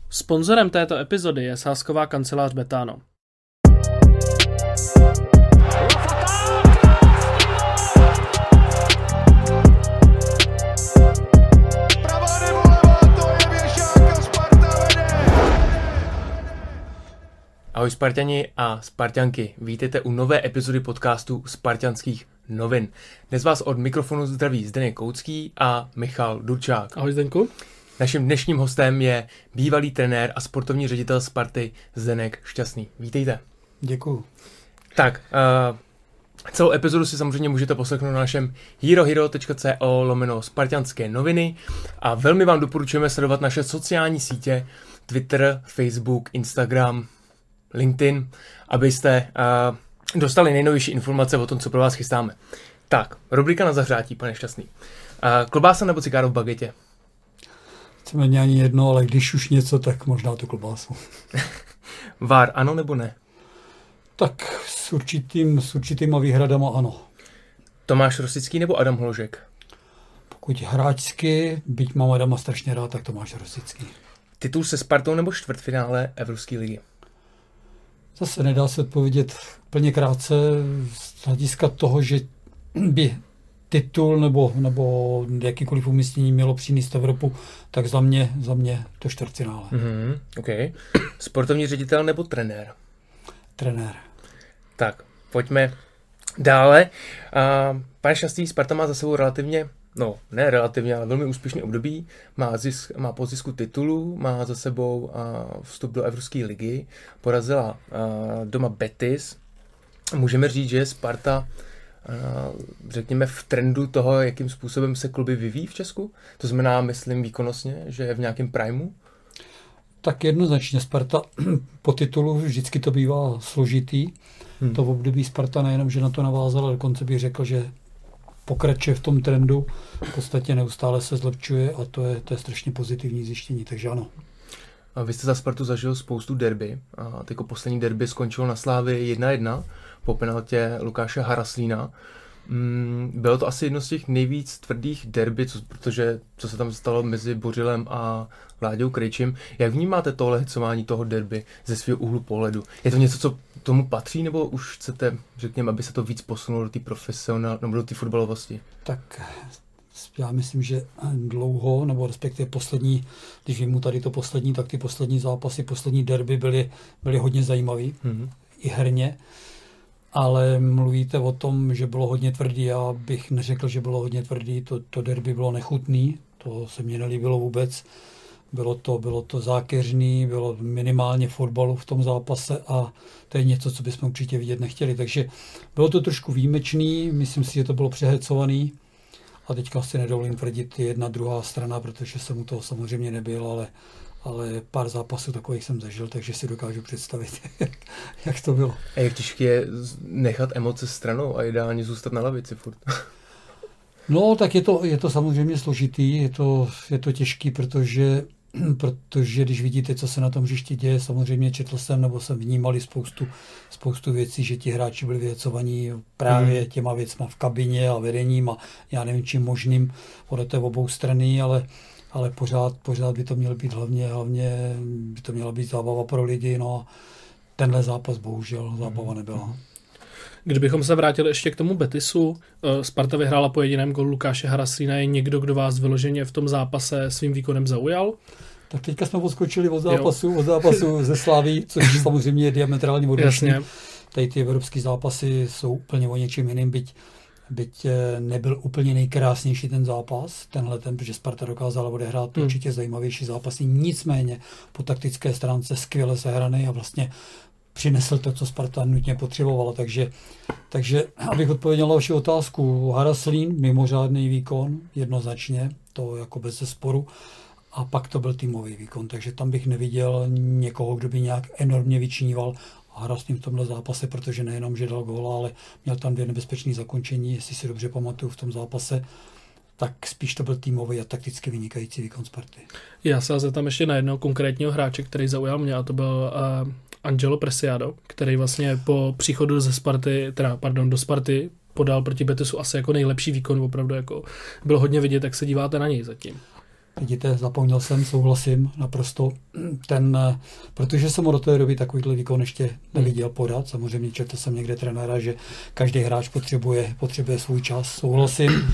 Sponzorem této epizody je sázková kancelář Betano. Ahoj Sparťani a Sparťanky, vítejte u nové epizody podcastu Sparťanských novin. Dnes vás od mikrofonu zdraví Zdeněk Koucký a Michal Durčák. Ahoj Zdenku. Naším dnešním hostem je bývalý trenér a sportovní ředitel Sparty Zdeněk Šťastný. Vítejte. Děkuju. Tak, celou epizodu si samozřejmě můžete poslechnout na našem herohero.co/spartanské noviny a velmi vám doporučujeme sledovat naše sociální sítě Twitter, Facebook, Instagram, LinkedIn, abyste dostali nejnovější informace o tom, co pro vás chystáme. Tak, rubrika na zahřátí, pane Šťastný. Klobása nebo cigáro v bagetě? Chceme ani jedno, ale když už něco, tak možná tu klobásu. VAR, ano nebo ne? Tak s určitýma výhradama ano. Tomáš Rosický nebo Adam Hložek? Pokud hráčsky, byť mám Adama strašně rád, tak Tomáš Rosický. Titul se Spartou nebo čtvrtfinále Evropské ligy? Zase nedá se odpovědět plně krátce z hlediska toho, že by titul nebo jakýkoliv umístění mělo přinést Evropu, tak za mě to čtvrtfinále. Okay. Sportovní ředitel nebo trenér? Trenér. Tak, pojďme dále. Pane Šťastný, Sparta má za sebou ne relativně, ale velmi úspěšný období. Má po zisku titulu, má za sebou vstup do Evropské ligy, porazila doma Betis. Můžeme říct, že je Sparta řekněme v trendu toho, jakým způsobem se kluby vyvíjí v Česku? To znamená, myslím výkonnostně, že je v nějakém primu? Tak jednoznačně Sparta po titulu vždycky to bývá složitý. To v období Sparta nejenom, že na to navázala, dokonce bych řekl, že pokračuje v tom trendu, v podstatě neustále se zlepšuje a to je strašně pozitivní zjištění, takže ano. A vy jste za Spartu zažil spoustu derby a jako poslední derby skončilo na Slávii 1-1 po penaltě Lukáše Haraslína. Bylo to asi jedno z těch nejvíc tvrdých derby, protože co se tam stalo mezi Bořilem a Láďou Krejčím. Jak vnímáte tohle hecování toho derby ze svého úhlu pohledu? Je to něco, co tomu patří, nebo už chcete, řekněme, aby se to víc posunulo do té profesionální nebo do té fotbalovosti? Tak já myslím, že dlouho, nebo respektive poslední, když vím tady to poslední, tak ty poslední zápasy, poslední derby byly hodně zajímavý, i herně. Ale mluvíte o tom, že bylo hodně tvrdý. Já bych neřekl, že bylo hodně tvrdý. To derby bylo nechutný, to se mně nelíbilo vůbec. Bylo to zákeřný, bylo minimálně fotbalu v tom zápase a to je něco, co bychom určitě vidět nechtěli. Takže bylo to trošku výjimečný, myslím si, že to bylo přehecovaný. A teďka si nedovolím tvrdit jedna, druhá strana, protože jsem u toho samozřejmě nebyl, ale pár zápasů takových jsem zažil, takže si dokážu představit, jak to bylo. A jak těžké je nechat emoce stranou a ideálně zůstat na lavici furt? No, tak je to samozřejmě složitý, je to těžký, protože když vidíte, co se na tom hřišti děje, samozřejmě četl jsem, nebo jsem vnímali spoustu věcí, že ti hráči byli vyhecovaní právě těma věcma v kabině a vedením a já nevím čím možným, podle té obou strany, ale pořád by to mělo být hlavně by to měla být zábava pro lidi, no a tenhle zápas bohužel zábava nebyla. Kdybychom se vrátili ještě k tomu Betisu, Sparta vyhrála po jediném golu Lukáše Haraslína, je někdo, kdo vás vyloženě v tom zápase svým výkonem zaujal? Tak teďka jsme odskočili od zápasu ze Slaví, což samozřejmě je diametrálně odlišný. Tady ty evropské zápasy jsou úplně o něčem jiným, byť nebyl úplně nejkrásnější ten zápas, protože Sparta dokázala odehrát určitě zajímavější zápasy, nicméně po taktické stránce skvěle sehraný a vlastně přinesl to, co Sparta nutně potřebovala. Takže abych odpověděl na vaši otázku, Haraslín, mimořádný výkon, jednoznačně, to jako bez zesporu, a pak to byl týmový výkon, takže tam bych neviděl někoho, kdo by nějak enormně vyčníval Haraslín v tomhle zápase, protože nejenom, že dal góla, ale měl tam 2 nebezpečné zakončení, jestli si dobře pamatuju v tom zápase, tak spíš to byl týmový a takticky vynikající výkon Sparty. Já se zeptám ještě na jednoho konkrétního hráče, který zaujal mě, a to byl Angelo Preciado, který vlastně po příchodu do Sparty podal proti Betisu asi jako nejlepší výkon, opravdu jako bylo hodně vidět, jak se díváte na něj zatím. Vidíte, zapomněl jsem, souhlasím naprosto. Protože jsem do té doby takovýhle výkon ještě neviděl podat. Samozřejmě četl jsem někde trenéra, že každý hráč potřebuje svůj čas, souhlasím,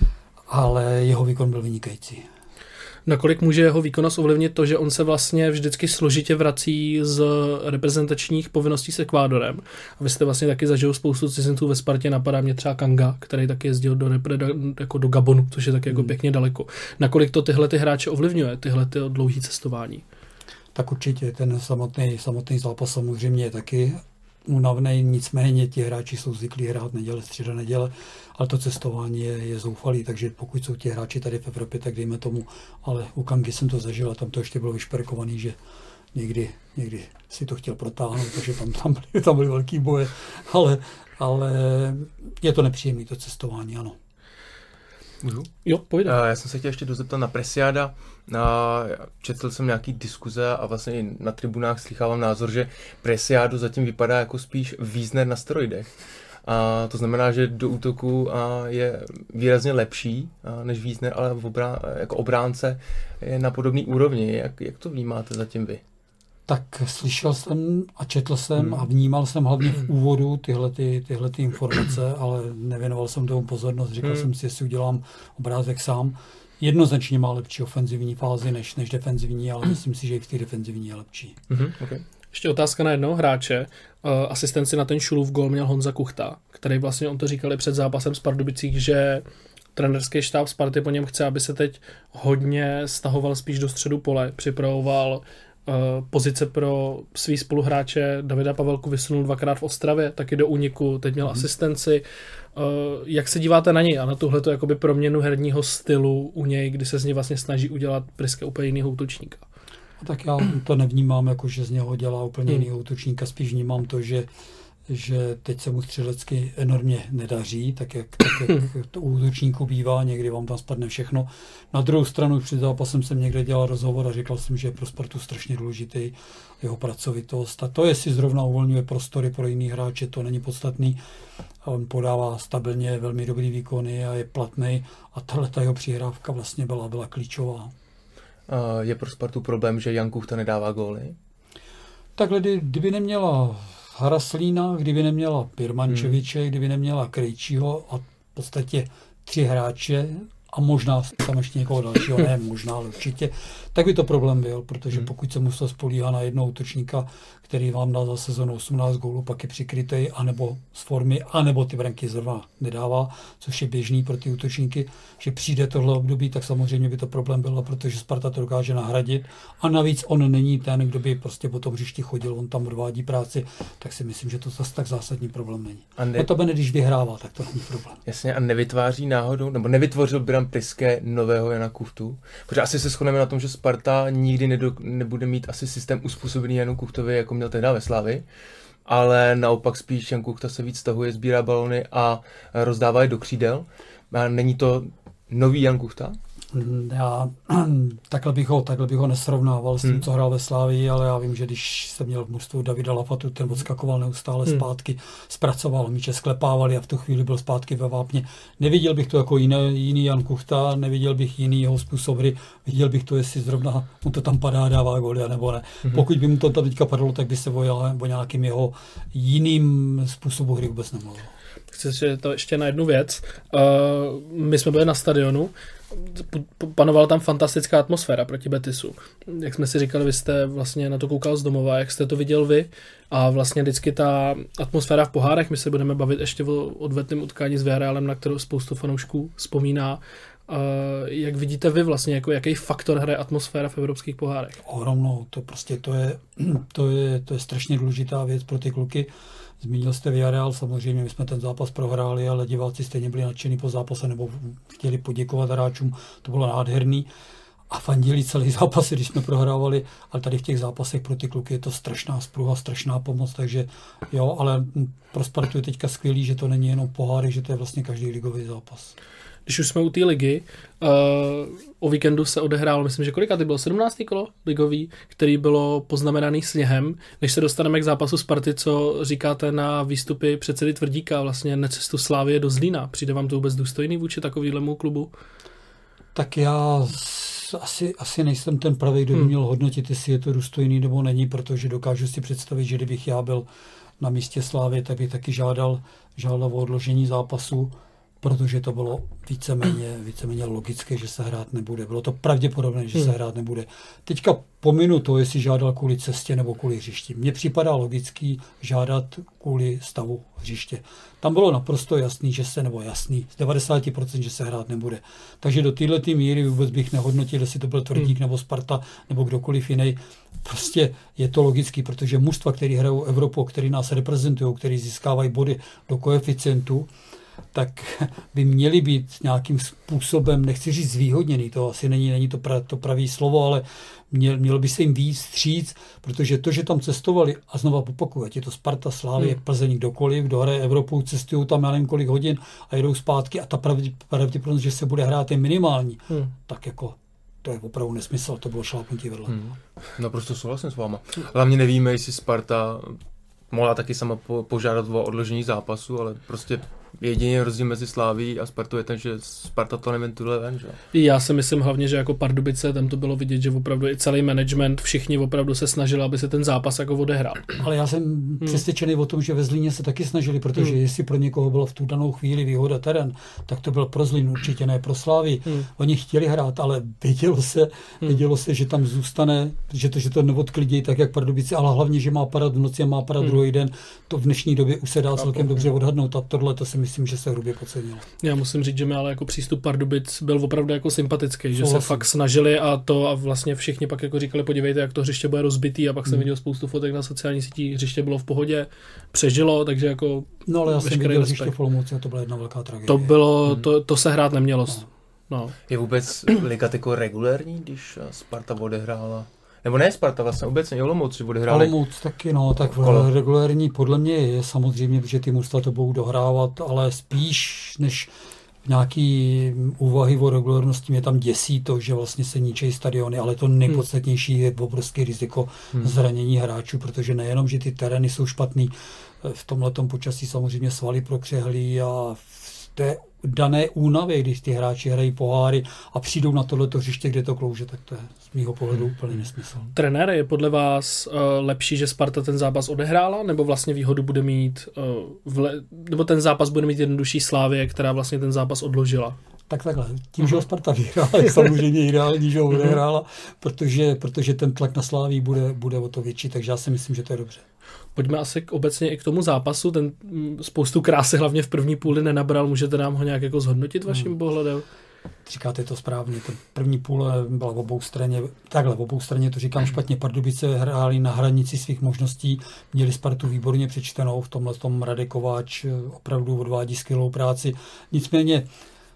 ale jeho výkon byl vynikající. Nakolik může jeho výkonnost ovlivnit to, že on se vlastně vždycky složitě vrací z reprezentačních povinností s Ekvádorem. A vy jste vlastně taky zažil spoustu cizinců ve Spartě, napadá mě třeba Kanga, který taky jezdil do Gabonu, což je taky jako pěkně daleko. Nakolik to tyhle ty hráče ovlivňuje, tyhle ty dlouhé cestování? Tak určitě, ten samotný zápas samozřejmě je taky únavný, nicméně ti hráči jsou zvyklí hrát neděle, středa, neděle, ale to cestování je zoufalý, takže pokud jsou ti hráči tady v Evropě, tak dejme tomu, ale u Kangy jsem to zažil a tam to ještě bylo vyšperkovaný, že někdy si to chtěl protáhnout, takže tam byly velký boje, ale je to nepříjemné to cestování, ano. Můžu? Jo, pojď. Já jsem se chtěl ještě dozeptat na Presiada. Četl jsem nějaký diskuze a vlastně i na tribunách slychávám názor, že Presiado zatím vypadá jako spíš Wiesner na steroidech. A to znamená, že do útoku je výrazně lepší než Wiesner, ale jako obránce je na podobný úrovni. Jak to vnímáte zatím vy? Tak slyšel jsem a četl jsem a vnímal jsem hlavně v úvodu tyhle informace, ale nevěnoval jsem tomu pozornost. Říkal jsem si, jestli udělám obrázek sám. Jednoznačně má lepší ofenzivní fázi než defenzivní, ale myslím si, že i v té defenzivní je lepší. Okay. Ještě otázka na jednoho hráče. Asistenci na ten Šulův gól měl Honza Kuchta, který vlastně, on to říkal i před zápasem s Pardubicích, že trenerský štáb Sparty po něm chce, aby se teď hodně stahoval spíš do středu pole, připravoval pozice pro svý spoluhráče. Davida Pavelku vysunul 2krát v Ostravě, taky do úniku, teď měl asistenci. Jak se díváte na něj a na tuhleto jakoby proměnu herního stylu u něj, kdy se z něj vlastně snaží udělat Priska úplně jinýho útočníka? Tak já to nevnímám, jako že z něho dělá úplně jinýho útočníka, spíš vnímám to, že teď se mu střelecky enormně nedaří, tak jak to u útočníku bývá, někdy vám tam spadne všechno. Na druhou stranu před zápasem jsem někde dělal rozhovor a říkal jsem, že je pro Spartu strašně důležitý jeho pracovitost. A to, jestli zrovna uvolňuje prostory pro jiný hráče, to není podstatný. A on podává stabilně velmi dobrý výkony a je platný. A tahleta jeho přihrávka vlastně byla klíčová. Je pro Spartu problém, že Jan Kuchta nedává góly? Takhle, kdyby neměla Haraslína, kdyby neměla Pirmančeviče, kdyby neměla Krejčího a v podstatě 3 hráče a možná tam ještě někoho dalšího, ne možná, ale určitě, tak by to problém byl, protože pokud se musel spolíhat na jednoho útočníka, který vám dá za sezonu 18 gólů, pak je přikrytej, anebo z formy, anebo ty branky zrovna nedává, což je běžný pro ty útočníky, že přijde tohle období, tak samozřejmě by to problém bylo, protože Sparta to dokáže nahradit a navíc on není ten, kdo by prostě po tom hřišti chodil, on tam odvádí práci, tak si myslím, že to zase tak zásadní problém není. Notabene, když vyhrává, tak to není problém. Jasně, a nevytváří náhodou, nebo nevytvořil Bram Priske nového Jana Kuchtu? Protože asi se shodneme na tom, že Sparta nikdy nebude mít asi systém uspůsobený Janu Kuchtovi, jako měl tehdy ve Slavii, ale naopak spíš Jan Kuchta se víc stahuje, sbírá balony a rozdává je do křídel. A není to nový Jan Kuchta? Já takhle bych ho nesrovnával s tím, co hrál ve Slávii, ale já vím, že když jsem měl v mužstvu Davida Lafatu, ten odskakoval neustále zpátky, zpracoval míče, sklepávali a v tu chvíli byl zpátky ve vápně. Neviděl bych to jako jiný Jan Kuchta, neviděl bych jiný jeho způsob hry, viděl bych to, jestli zrovna mu to tam padá, dává góly, nebo ne. Pokud by mu to tam teďka padlo, tak by se o nějakým jeho jiným způsobu hry vůbec nemluvil. Chci říct to ještě na jednu věc. My jsme byli na stadionu, panovala tam fantastická atmosféra proti Betisu. Jak jsme si říkali, vy jste vlastně na to koukal z domova, jak jste to viděl vy a vlastně vždycky ta atmosféra v pohárech, my se budeme bavit ještě o odvetném utkání s Villarrealem, na kterou spoustu fanoušků vzpomíná. Jak vidíte vy vlastně, jako jaký faktor hraje atmosféra v evropských pohárech? Ohromnou, to je strašně důležitá věc pro ty kluky. Zmínil jste Villarreal, samozřejmě my jsme ten zápas prohráli, ale diváci stejně byli nadšení po zápase nebo chtěli poděkovat hráčům, to bylo nádherný a fandili celý zápas, když jsme prohrávali, ale tady v těch zápasech pro ty kluky je to strašná spruha, strašná pomoc, takže jo, ale pro Spartu je teďka skvělý, že to není jenom poháry, že to je vlastně každý ligový zápas. Když už jsme u té ligy, o víkendu se odehrál, myslím, že kolika to bylo 17. kolo ligový, který bylo poznamenaný sněhem. Než se dostaneme k zápasu Sparty, co říkáte na výstupy předsedy Tvrdíka, vlastně necestu Slávie do Zlína? Přijde vám to vůbec důstojný vůči takovýhlemu klubu? Tak já asi nejsem ten pravý, kdo by měl hodnotit, jestli je to důstojný nebo není, protože dokážu si představit, že kdybych já byl na místě Slávy, tak bych taky žádal o odložení zápasu, protože to bylo víceméně logické, že se hrát nebude. Bylo to pravděpodobné, že se hrát nebude. Teďka pominu to, jestli žádal kvůli cestě nebo kvůli hřišti. Mně připadá logický žádat kvůli stavu hřiště. Tam bylo naprosto jasný, z 90%, že se hrát nebude. Takže do této míry vůbec bych nehodnotil, jestli to byl Tvrdík nebo Sparta nebo kdokoliv jiný. Prostě je to logický, protože mužstva, který hrajou Evropu, který nás reprezentují, který získávají body do koeficientu, tak by měli být nějakým způsobem, nechci říct zvýhodněný, to asi není to pravý slovo, ale mělo by se jim víc vstříc, protože to, že tam cestovali, a znova opakuju, ať je to Sparta, Slávie, Plzeň, kdokoliv, kdo hraje Evropu, cestují tam já nevím kolik hodin a jedou zpátky a ta pravděpodobnost, že se bude hrát, je minimální, tak jako to je opravdu nesmysl, to bylo šlápnutí vedle. Naprosto souhlasím s váma. Hlavně nevíme, jestli Sparta mohla taky sama požádat o odložení zápasu, ale prostě jediný rozdíl mezi Sláví a Spartou je ten, že Sparta to neventuluje ven, že? Já si myslím hlavně, že jako Pardubice, tam to bylo vidět, že opravdu i celý management, všichni opravdu se snažili, aby se ten zápas jako odehrál. Ale já jsem přesvědčený o tom, že ve Zlíně se taky snažili, protože jestli pro někoho bylo v tu danou chvíli výhoda terén, tak to byl pro Zlín, určitě ne pro Slávii. Oni chtěli hrát, ale vědělo se, že tam zůstane, že to neodklidí tak, jak Pardubice, ale hlavně, že má padat v noci a má padat druhý den. To v dnešní době už se dá celkem dobře odhadnout a tohle to si myslím, že se hrubě podcenilo. Já musím říct, že mi ale jako přístup Pardubic byl opravdu jako sympatický, že se fakt snažili a vlastně všichni pak jako říkali, podívejte, jak to hřiště bude rozbitý, a pak jsem viděl spoustu fotek na sociálních sítích, hřiště bylo v pohodě, přežilo, takže jako no ale já jsem viděl hřiště v Olomouci a to byla jedna velká tragédie. To bylo, to se hrát nemělo. No. Je vůbec liga jako regulérní, když Sparta odehrála? Nebo ne Sparta, vlastně obecně Olomouc, že odehráli. Olomouc taky, tak regulérní podle mě je samozřejmě, protože ty mužstva to budou dohrávat, ale spíš než nějaký úvahy o regulérnosti mě tam děsí to, že vlastně se ničejí stadiony, ale to nejpodstatnější je obrovské riziko zranění hráčů, protože nejenom, že ty terény jsou špatný, v tomhletom počasí samozřejmě svaly prokřehlí a v té dané únavě, když ty hráči hrají poháry a přijdou na tohleto hřiště, kde to klouže, tak to je z mýho pohledu úplně nesmysl. Trenér, je podle vás lepší, že Sparta ten zápas odehrála, nebo vlastně výhodu bude mít, nebo ten zápas bude mít jednodušší Slávie, která vlastně ten zápas odložila? Takhle. Tím, že ho Sparta vyhrála, je samozřejmě ideální, že ho odehrála, protože ten tlak na Slávii bude o to větší, takže já si myslím, že to je dobře. Pojďme asi obecně i k tomu zápasu, ten spoustu krásy hlavně v první půli nenabral, můžete nám ho nějak jako zhodnotit vaším pohledem? Říkáte to správně, ten první půle byla v obou straně, to říkám špatně, Pardubice hráli na hranici svých možností, měli Spartu výborně přečtenou, v tomhle tom Radek Kováč opravdu odvádí skvělou práci, nicméně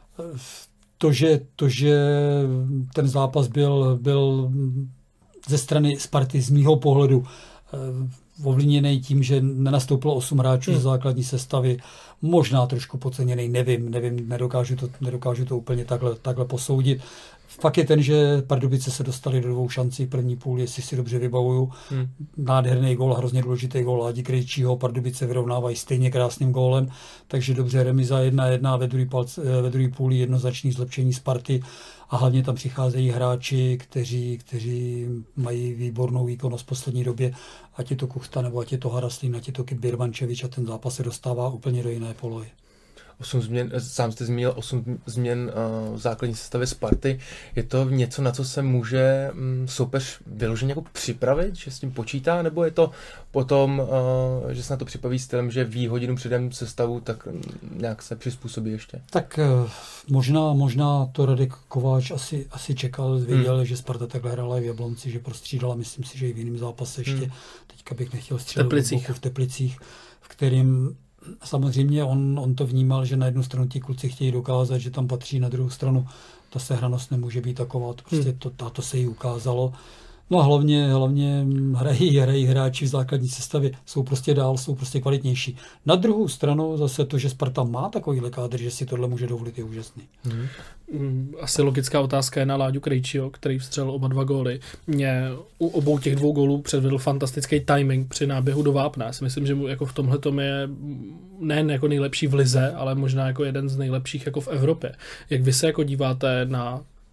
to, že ten zápas byl ze strany Sparty z mýho pohledu ovlivněný tím, že nenastoupilo 8 hráčů ze základní sestavy, možná trošku podceněný, nevím, nedokážu to úplně takhle posoudit. Fakt je ten, že Pardubice se dostali do 2 šancí první půl, jestli si dobře vybavuju. Nádherný gól, hrozně důležitý gól Ládi Krejčího, Pardubice vyrovnávají stejně krásným gólem, takže dobře, remíza 1-1, ve druhé půli jednoznačné zlepšení Sparty a hlavně tam přicházejí hráči, kteří mají výbornou výkonnost v poslední době, ať je to Kuchta, nebo ať je to Haraslín, ať je to Birmančevič a ten zápas se dostává úplně do jiné polohy. 8 změn, sám jste zmínil 8 změn v základní sestavě Sparty. Je to něco, na co se může soupeř vyloženě jako připravit, že s tím počítá, nebo je to potom, že se na to připraví stylem, že ví hodinu předem sestavu, tak nějak se přizpůsobí ještě? Tak možná to Radek Kováč asi čekal, věděl, že Sparta takhle hrála i v Jablonci, že prostřídala, myslím si, že i v jiném zápase ještě. Teďka bych nechtěl střílet v Teplicích, v kterým samozřejmě on to vnímal, že na jednu stranu ti kluci chtějí dokázat, že tam patří, na druhou stranu ta sehranost nemůže být taková, prostě to se jí ukázalo. No a hlavně hrají hráči v základní sestavě, jsou prostě dál, jsou prostě kvalitnější. Na druhou stranu zase to, že Sparta má takovýhle kádr, že si tohle může dovolit, je úžasný. Asi logická otázka je na Láďu Krejčího, který vstřelil oba 2 góly. Mě u obou těch 2 gólů předvedl fantastický timing při náběhu do vápna. Já si myslím, že mu jako v tomhletom je nejen jako nejlepší v lize, ale možná jako jeden z nejlepších jako v Evropě. Jak vy se jako díváte na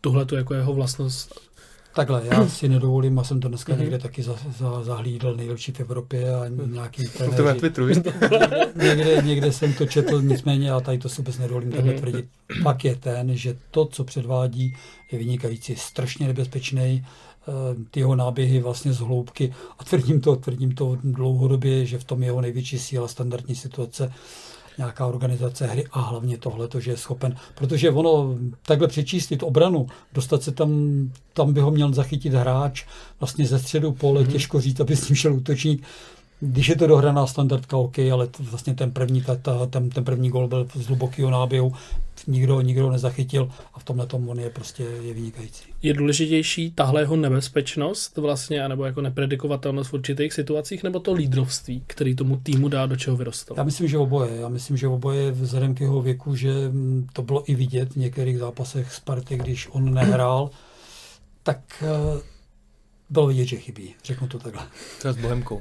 tuhletu jako jeho vlastnost? Takhle, já si nedovolím, a jsem to dneska někde taky zahlídl, nejlepší v Evropě a nějaký trenéři. někde jsem to četl, nicméně já tady to si vůbec nedovolím takhle tvrdit. Fakt je ten, že to, co předvádí, je vynikající, strašně nebezpečný, ty jeho náběhy vlastně z hloubky a tvrdím to dlouhodobě, že v tom jeho největší síla standardní situace, nějaká organizace hry a hlavně tohle, že je schopen, protože ono takhle přečíslit obranu, dostat se tam by ho měl zachytit hráč vlastně ze středu pole, těžko říct, aby s ním šel útočník. Když je to dohraná standardka, OK, ale vlastně ten první gól byl z hlubokého náběhu, nikdo nezachytil a v tomhle tom on je vynikající. Je důležitější tahle jeho nebezpečnost vlastně, nebo jako nepredikovatelnost v určitých situacích, nebo to lídrovství, který tomu týmu dá, do čeho vyrostal? Já myslím, že oboje vzhledem k jeho věku, že to bylo i vidět v některých zápasech Sparty, když on nehrál, tak bylo vidět, že chybí, řeknu to takhle. Třeba s Bohemkou,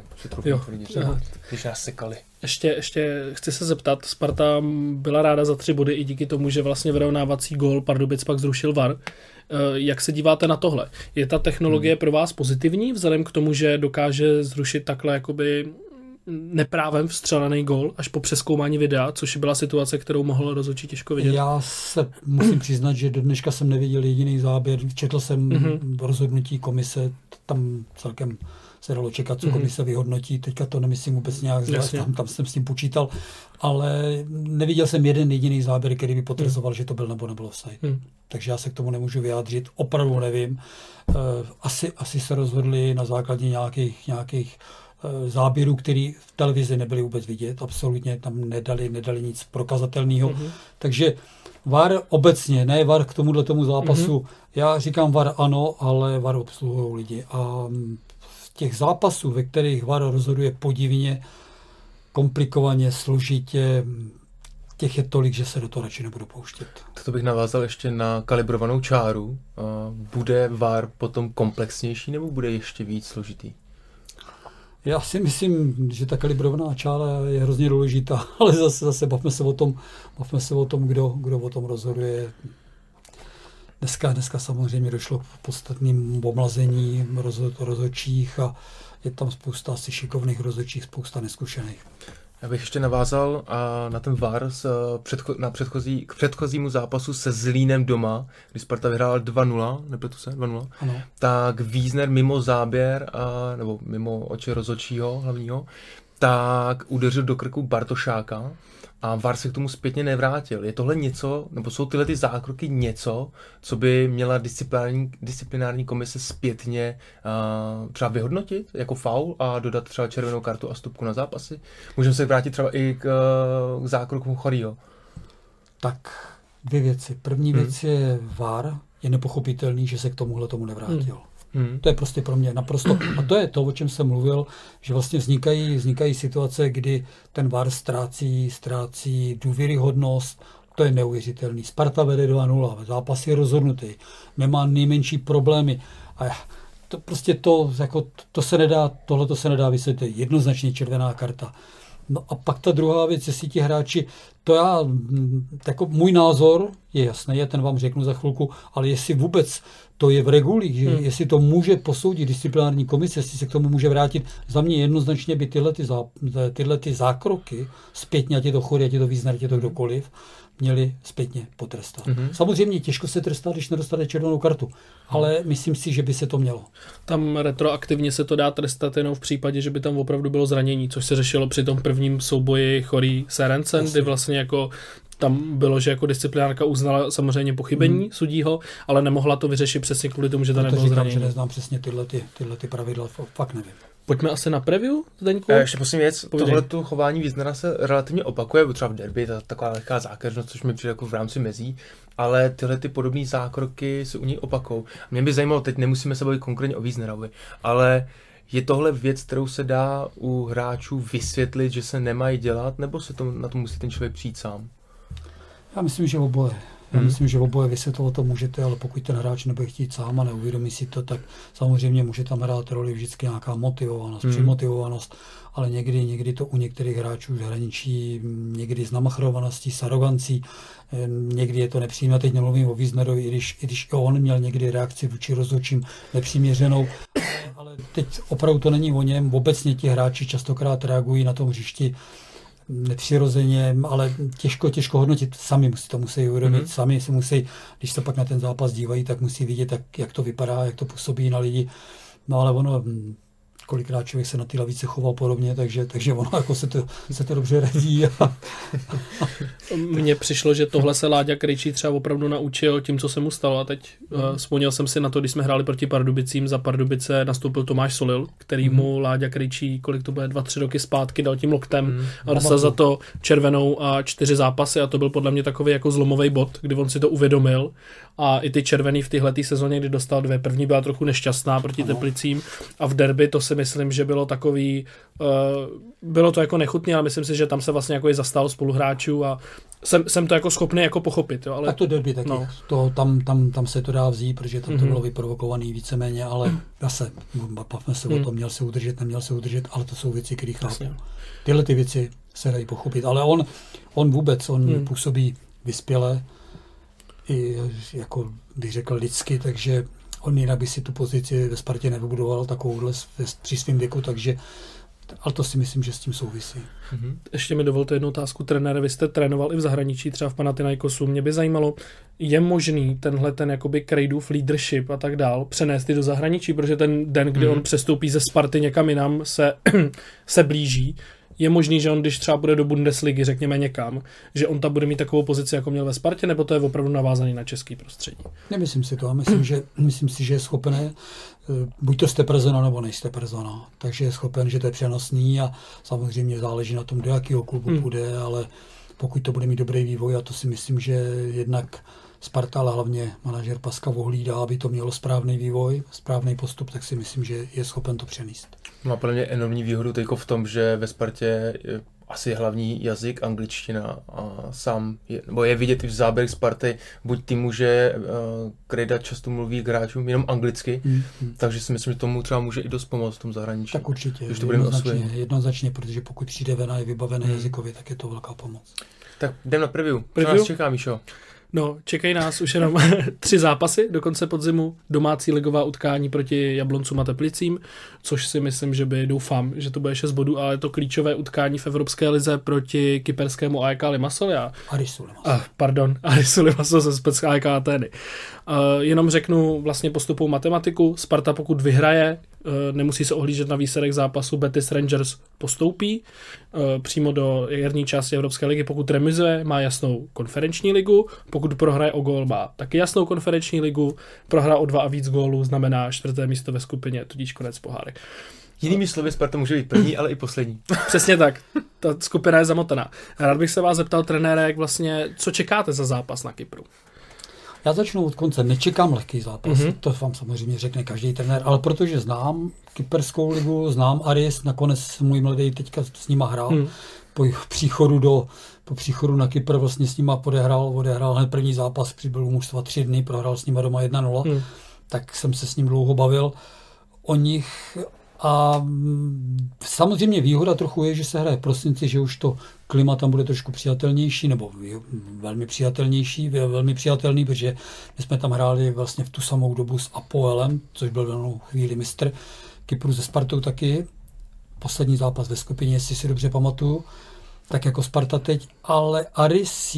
když nás sekali. Ještě chci se zeptat, Sparta byla ráda za 3 body i díky tomu, že vlastně vyrovnávací gól Pardubic pak zrušil VAR. Jak se díváte na tohle? Je ta technologie pro vás pozitivní, vzhledem k tomu, že dokáže zrušit takhle jakoby neprávem vstřelený gól až po přezkoumání videa, což byla situace, kterou mohl rozhodčí těžko vidět? Já se musím přiznat, že do dneška jsem neviděl jediný záběr. Četl jsem rozhodnutí komise, tam celkem se dalo čekat, co komise vyhodnotí. Teďka to nemyslím vůbec nějak, tam jsem s tím počítal, ale neviděl jsem jeden jediný záběr, který by potvrzoval, že to byl nebo nebyl offside. Takže já se k tomu nemůžu vyjádřit, opravdu nevím. Asi se rozhodli na základě nějakých záběrů, které v televizi nebyly vůbec vidět, absolutně tam nedali nic prokazatelného. Takže VAR obecně, ne VAR k tomu zápasu. Já říkám VAR ano, ale VAR obsluhují lidi. A v těch zápasů, ve kterých VAR rozhoduje podivně, komplikovaně, složitě, těch je tolik, že se do toho radši nebudu pouštět. To bych navázal ještě na kalibrovanou čáru. Bude VAR potom komplexnější nebo bude ještě víc složitý? Já si myslím, že ta kalibrovaná čára je hrozně důležitá, ale zase bavme se o tom, kdo o tom rozhoduje. Dneska samozřejmě došlo k podstatným omlazení rozhodčích a je tam spousta asi šikovných rozhodčích, spousta neskušených. Já bych ještě navázal na ten VAR k předchozímu zápasu se Zlínem doma, kdy Sparta vyhrála 2-0, nepletu se, 2-0, ano. Tak Wiesner mimo záběr, nebo mimo oči rozhodčího hlavního, tak udeřil do krku Bartošáka a VAR se k tomu zpětně nevrátil. Je tohle něco, nebo jsou tyhle ty zákroky něco, co by měla disciplinární komise zpětně třeba vyhodnotit jako faul a dodat třeba červenou kartu a stopku na zápasy? Můžeme se vrátit třeba i k zákrokům Chorýho. Tak 2 věci. První věc je VAR, je nepochopitelný, že se k tomuhle tomu nevrátil. To je prostě pro mě naprosto, a to je to, o čem jsem mluvil, že vlastně vznikají situace, kdy ten VAR ztrácí důvěryhodnost, to je neuvěřitelný. Sparta vede 2-0, zápas je rozhodnutý, nemá nejmenší problémy a tohle se nedá vysvětlit, jednoznačně červená karta. No a pak ta druhá věc, jestli ti hráči, jako můj názor je jasný, já ten vám řeknu za chvilku, ale jestli vůbec to je v regulích, že jestli to může posoudit disciplinární komise, jestli se k tomu může vrátit, za mě jednoznačně by tyhle zákroky zpětně, ať je to Chorý, ať je to Wiesner, ať je to kdokoliv, měli zpětně potrestat. Samozřejmě těžko se trestá, když nedostane červenou kartu, ale myslím si, že by se to mělo. Tam retroaktivně se to dá trestat jenom v případě, že by tam opravdu bylo zranění, což se řešilo při tom prvním souboji Chorý Serencen, kdy vlastně jako tam bylo, že jako disciplinárka uznala samozřejmě pochybení sudího, ale nemohla to vyřešit přesně kvůli tomu, že to nebylo zranění. Že neznám přesně tyhle pravidla, fakt nevím. Pojďme asi na preview, Zdeňku. Ještě poslední věc, tohleto chování Wiesnera se relativně opakuje, třeba v derby, taková lehká zákeřnost, což mi přijde jako v rámci mezí, ale tyhle ty podobné zákroky se u něj opakou. Mě by zajímalo, teď nemusíme se bavit konkrétně o Wiesnerovi, ale je tohle věc, kterou se dá u hráčů vysvětlit, že se nemají dělat, nebo se na to musí ten člověk přijít sám? Já myslím, že oboje. Já myslím, že oboje vysvětlovat to můžete, ale pokud ten hráč nebude chtít sám a neuvědomí si to, tak samozřejmě může tam hrát roli vždycky nějaká motivovanost, přimotivovanost, ale někdy to u některých hráčů zahraničí, někdy z namachrovaností, s arogancí, někdy je to nepříjemné, teď nemluvím o Wiesnerovi, i když on měl někdy reakci vůči rozhodčím nepřiměřenou, ale teď opravdu to není o něm, obecně ti hráči častokrát reagují na tom hřišti nepřirozeně, ale těžko hodnotit, sami to musí uvědomit, sami si musí, když se pak na ten zápas dívají, tak musí vidět, jak to vypadá, jak to působí na lidi, no ale ono, kolikrát člověk se na té lavici choval podobně, takže ono jako se to dobře radí. Mně přišlo, že tohle se Láďa Krejčí třeba opravdu naučil tím, co se mu stalo a teď vzpomněl jsem si na to, když jsme hráli proti Pardubicím, za Pardubice nastoupil Tomáš Solil, který mu Láďa Krejčí, kolik to bude, 2-3 roky zpátky, dal tím loktem a dostal za to červenou a 4 zápasy a to byl podle mě takový jako zlomový bod, kdy on si to uvědomil a i ty červený v téhletý sezóně, kdy dostal 2, první byla trochu nešťastná proti Teplicím a v derby to si myslím, že bylo takový, bylo to jako nechutný, ale myslím si, že tam se vlastně jako i zastal spoluhráčů a jsem to jako schopný jako pochopit. Jo, ale... Tak to derby taky, tam se to dá vzít, protože tam to bylo vyprovokovaný víceméně, ale zase, bavme se o tom, měl se udržet, neměl se udržet, ale to jsou věci, které chápu. Tyhle ty věci se dají pochopit, ale on vůbec působí vyspěle, i jako bych řekl lidsky, takže on jinak by si tu pozici ve Spartě nevybudoval takovouhle při svým věku, takže ale to si myslím, že s tím souvisí. Ještě mi dovolte jednu otázku, trenére, vy jste trénoval i v zahraničí, třeba v Panathinaikosu, mě by zajímalo, je možný ten jakoby Krejdův leadership a tak dál přenést i do zahraničí, protože ten den, kdy on přestoupí ze Sparty někam jinam, se blíží. Je možný, že on, když třeba bude do Bundesligy, řekněme někam, že on tam bude mít takovou pozici, jako měl ve Spartě, nebo to je opravdu navázaný na český prostředí? Nemyslím si to. A myslím si, že je schopen, buď to jste persona, nebo nejste persona. Takže je schopen, že to je přenosný a samozřejmě záleží na tom, do jakého klubu půjde, ale pokud to bude mít dobrý vývoj, a to si myslím, že jednak Sparta, ale hlavně manažer Paska ohlídá, aby to mělo správný vývoj, správný postup, tak si myslím, že je schopen to přenést. Má pro mě enormní výhodu teďko v tom, že ve Spartě je asi hlavní jazyk angličtina a je vidět i v záběrech Sparty, buď tým může Krejda často mluví k hráčům jenom anglicky, takže si myslím, že tomu třeba může i dost pomoct v tom zahraničí. Tak určitě, jednoznačně, protože pokud přijde ven a je vybavený jazykově, tak je to velká pomoc. Tak jdem na preview. Co nás čeká, Míšo? No, čekají nás už jenom 3 zápasy do konce podzimu, domácí ligová utkání proti Jabloncům a Teplicím, což si myslím, doufám, že to bude 6 bodů, ale je to klíčové utkání v Evropské lize proti kyperskému AEK Limassol. Arisu Limassol ze Spezska AEK Atény. Jenom řeknu vlastně postupnou matematiku. Sparta pokud vyhraje, nemusí se ohlížet na výsledek zápasu, Betis Rangers postoupí přímo do jarní části Evropské ligy. Pokud remizuje, má jasnou konferenční ligu, pokud prohraje o gól, má taky jasnou konferenční ligu, prohra o 2 a víc gólů znamená 4. místo ve skupině, tudíž konec pohárek. Jinými slovy, Sparta může být první, ale i poslední. Přesně tak. Ta skupina je zamotaná. Rád bych se vás zeptal, trenére, jak vlastně, co čekáte za zápas na Kypru? Já začnu od konce. Nečekám lehký zápas. To vám samozřejmě řekne každý trenér, ale protože znám kyperskou ligu, znám Aris, nakonec můj mladý teďka s nima hrál. Po příchodu na Kypr vlastně s nima odehrál hned první zápas, přibyl mužstva 3 dny, prohrál s nima doma 1-0, tak jsem se s ním dlouho bavil o nich. A samozřejmě výhoda trochu je, že se hraje v prosinci, že už to klima tam bude trošku přijatelnější, nebo velmi přijatelný, protože my jsme tam hráli vlastně v tu samou dobu s Apoelem, což byl danou chvíli mistr Kypru se Spartou taky. Poslední zápas ve skupině, jestli si dobře pamatuju, tak jako Sparta teď, ale Aris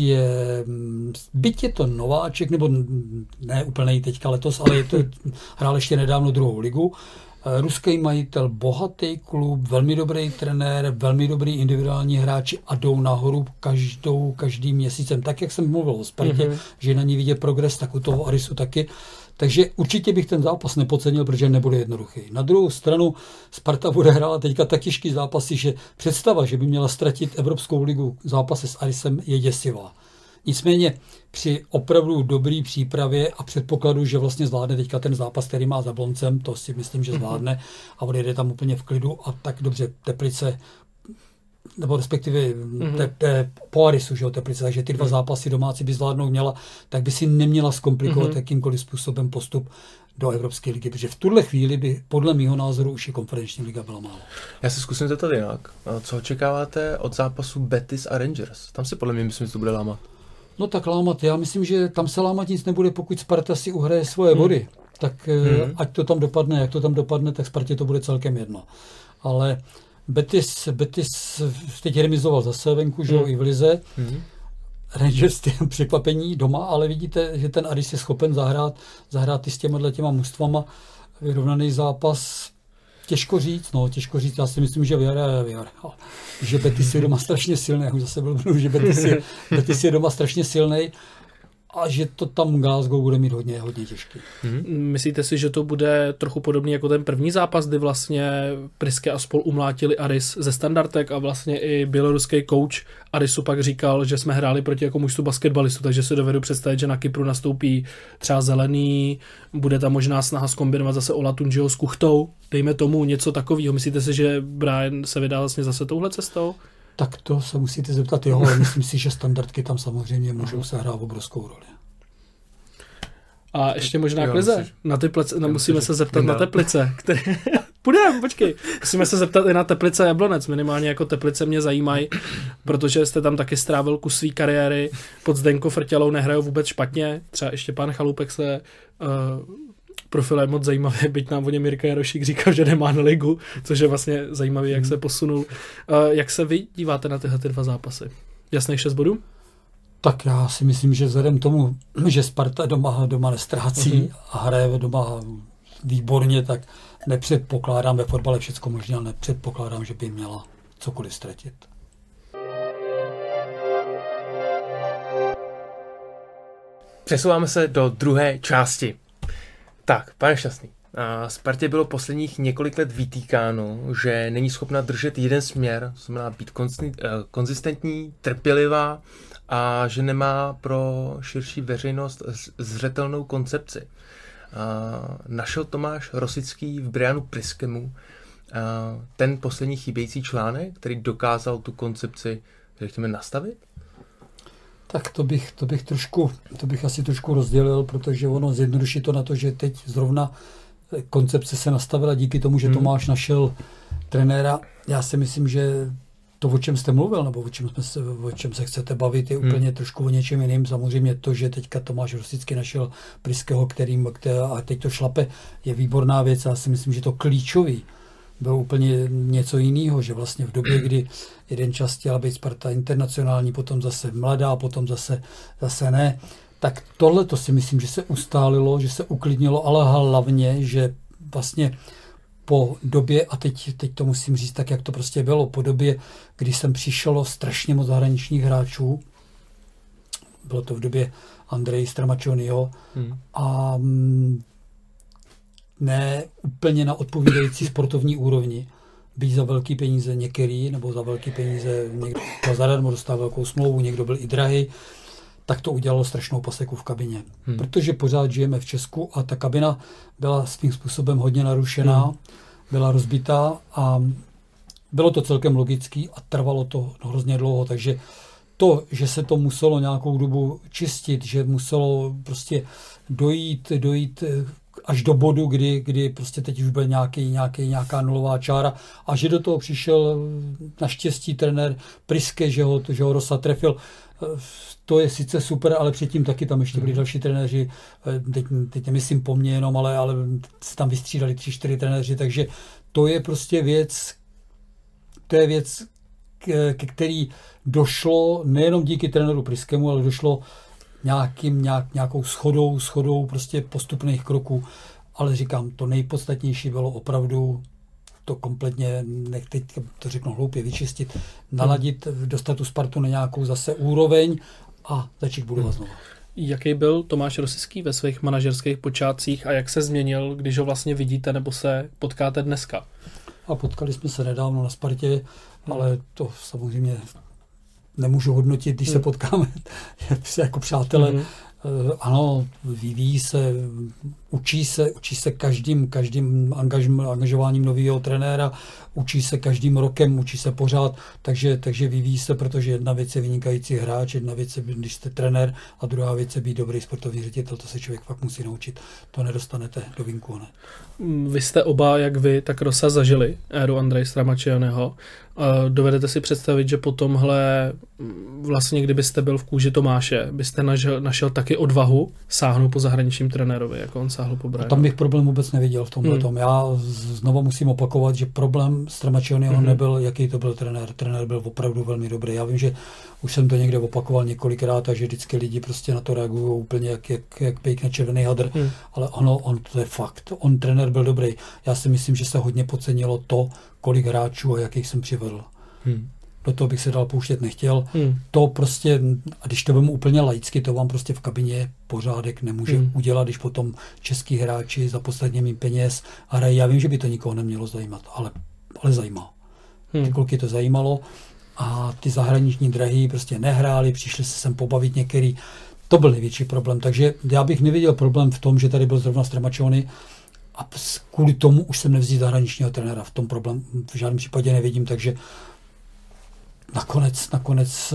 byť je to nováček, nebo ne úplně teďka letos, ale hrál ještě nedávno 2. ligu. Ruský majitel, bohatý klub, velmi dobrý trenér, velmi dobrý individuální hráči a jdou nahoru každým měsícem. Tak, jak jsem mluvil o Spartě, že na ní vidět progres, tak u toho Arisu taky. Takže určitě bych ten zápas nepodcenil, protože nebude jednoduchý. Na druhou stranu Sparta bude hrát teďka tak těžký zápasy, že představa, že by měla ztratit Evropskou ligu zápasy s Arisem, je děsivá. Nicméně při opravdu dobrý přípravě a předpokladu, že vlastně zvládne teďka ten zápas, který má za Jabloncem, to si myslím, že zvládne a odjede tam úplně v klidu a tak dobře Teplice nebo respektive po Arisu, že jo, Teplice, takže ty 2 zápasy domácí by zvládnout měla, tak by si neměla zkomplikovat jakýmkoliv způsobem postup do Evropské ligy, protože v tuhle chvíli by podle mýho názoru už i konferenční liga byla málo. Já se zkusím zeptat jinak. Co očekáváte od zápasu Betis a Rangers? Tam si podle mě myslím, že to bude lámat. No tak lámat, já myslím, že tam se lámat nic nebude, pokud Sparta si uhraje svoje body. Tak ať to tam dopadne, jak to tam dopadne, tak Spartě to bude celkem jedno. Ale Betis teď remizoval zase venku, že jo, i v lize. Rangers překvapení doma, ale vidíte, že ten Aris je schopen zahrát i s těma mužstvama vyrovnaný zápas. Těžko říct. Já si myslím, že že Betis je doma strašně silný. Já už zase byl, že Betis je doma strašně silný a že to tam Glasgow bude mít hodně těžký. Myslíte si, že to bude trochu podobný jako ten první zápas, kdy vlastně Priske a spol umlátili Aris ze standardek a vlastně i běloruský coach Arisu pak říkal, že jsme hráli proti jako mužstvu basketbalistu, takže si dovedu představit, že na Kypru nastoupí třeba Zelený, bude tam možná snaha zkombinovat zase Ola Tunjiho s Kuchtou, dejme tomu něco takového. Myslíte si, že Brian se vydá vlastně zase touhle cestou? Tak to se musíte zeptat jeho, ale myslím si, že standardky tam samozřejmě můžou sehrát obrovskou roli. A ještě možná klize. Na Teplice, musíme se zeptat na Teplice. Počkej. Musíme se zeptat i na Teplice a Jablonec. Minimálně jako Teplice mě zajímají, protože jste tam taky strávil kus svý kariéry. Pod Zdenko Frtělou nehrajou vůbec špatně. Třeba ještě pán Chalupek se profil je moc zajímavý, byť nám o něm Mirka Jarošík říkal, že nemá na ligu, což je vlastně zajímavý, jak se posunul. Jak se vy díváte na tyhle 2 zápasy? Jasných 6 bodů? Tak já si myslím, že vzhledem tomu, že Sparta doma nestrácí a hraje doma výborně, tak nepředpokládám, ve fotbale všecko možné, ale nepředpokládám, že by měla cokoliv ztratit. Přesouváme se do druhé části. Tak, pane Šťastný, Spartě bylo posledních několik let vytýkáno, že není schopna držet jeden směr, znamená být konzistentní, trpělivá a že nemá pro širší veřejnost zřetelnou koncepci. Našel Tomáš Rosický v Brianu Priskemu ten poslední chybějící článek, který dokázal tu koncepci, řekněme, nastavit? Tak to bych asi trošku rozdělil, protože ono zjednoduší to na to, že teď zrovna koncepce se nastavila díky tomu, že Tomáš našel trenéra. Já si myslím, že to, o čem jste mluvil, nebo o čem se chcete bavit, je úplně trošku o něčem jiným. Samozřejmě to, že teďka Tomáš Rosický našel Priskeho, a teď to šlape, je výborná věc. Já si myslím, že to klíčový bylo úplně něco jiného, že vlastně v době, kdy jeden čas chtěla být Sparta internacionální, potom zase mladá, potom zase ne, tak tohle to si myslím, že se ustálilo, že se uklidnilo, ale hlavně, že vlastně po době, a teď to musím říct tak, jak to prostě bylo, po době, kdy sem přišlo strašně moc zahraničních hráčů, bylo to v době Andreji Stramačonyho a ne úplně na odpovídající sportovní úrovni, byť za velký peníze některý, nebo za velký peníze někdo zadarmo dostal velkou smlouvu, někdo byl i drahý, tak to udělalo strašnou paseku v kabině. Protože pořád žijeme v Česku a ta kabina byla svým způsobem hodně narušená, byla rozbitá a bylo to celkem logický a trvalo to hrozně dlouho, takže to, že se to muselo nějakou dobu čistit, že muselo prostě dojít až do bodu, kdy prostě teď už byl nějaká nulová čára a že do toho přišel naštěstí trenér Priske, že ho Rosa trefil. To je sice super, ale předtím taky tam ještě byli další trenéři, teď nemyslím po mně jenom, ale tam vystřídali 3-4 trenéři, takže to je prostě věc, ke který došlo nejenom díky trenéru Priskemu, ale došlo nějakou shodou prostě postupných kroků, ale říkám, to nejpodstatnější bylo opravdu to kompletně, teď to řeknu hloupě, vyčistit, naladit, dostat tu Spartu na nějakou zase úroveň a začít budovat znovu. Jaký byl Tomáš Rosický ve svých manažerských počátcích a jak se změnil, když ho vlastně vidíte nebo se potkáte dneska? A potkali jsme se nedávno na Spartě, ale to samozřejmě nemůžu hodnotit, když se potkáme jako přátelé. Ano, vyvíjí se, učí se každým angažováním nového trenéra, učí se každým rokem, učí se pořád, takže vyvíjí se, protože jedna věc je vynikající hráč, jedna věc je, když jste trenér, a druhá věc je být dobrý sportovní ředitel, to se člověk fakt musí naučit. To nedostanete do vinku, ne? Vy jste oba, jak vy, tak Rosa zažili éru Andreje Stramačionyho. Dovedete si představit, že po tomhle, vlastně kdybyste byl v kůži Tomáše, byste našel taky odvahu sáhnout po zahraničním trenérovi, jako on sáhl po Brianu? Tam bych problém vůbec neviděl v tomhle tom. Já znovu musím opakovat, že problém Stramačionyho nebyl, jaký to byl trenér. Trenér byl opravdu velmi dobrý. Já vím, že už jsem to někde opakoval několikrát a že vždycky lidi prostě na to reagují úplně jak pejk na červený hadr, ale on to je fakt. On trenér byl dobrý. Já si myslím, že se hodně podcenilo to, kolik hráčů a jakých jsem přivedl. Do toho bych se dál pouštět nechtěl. To prostě, a když to vemu úplně laicky, to vám prostě v kabině pořádek nemůže udělat, když potom český hráči za podstatně méně peněz hrají. Já vím, že by to nikoho nemělo zajímat, ale zajímá. Ty kluky to zajímalo a ty zahraniční drahý prostě nehráli, přišli se sem pobavit některý. To byl největší problém, takže já bych neviděl problém v tom, že tady byl zrovna Stramačiony a kvůli tomu už jsem nevzít zahraničního trenéra. V tom problém v žádném případě nevidím, takže nakonec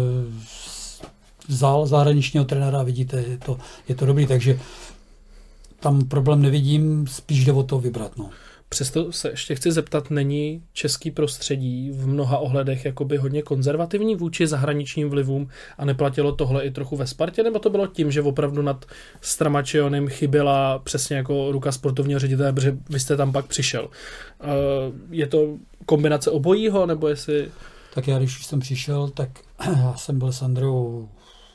vzal zahraničního trenéra, vidíte, je to dobrý, takže tam problém nevidím, spíš jde o to vybrat. No. Přesto se ještě chci zeptat, není český prostředí v mnoha ohledech jakoby hodně konzervativní vůči zahraničním vlivům a neplatilo tohle i trochu ve Spartě, nebo to bylo tím, že opravdu nad Stramačionym chyběla přesně jako ruka sportovního ředitele, protože vy jste tam pak přišel. Je to kombinace obojího, nebo jestli... Tak já, když jsem přišel, tak já jsem byl s Andreou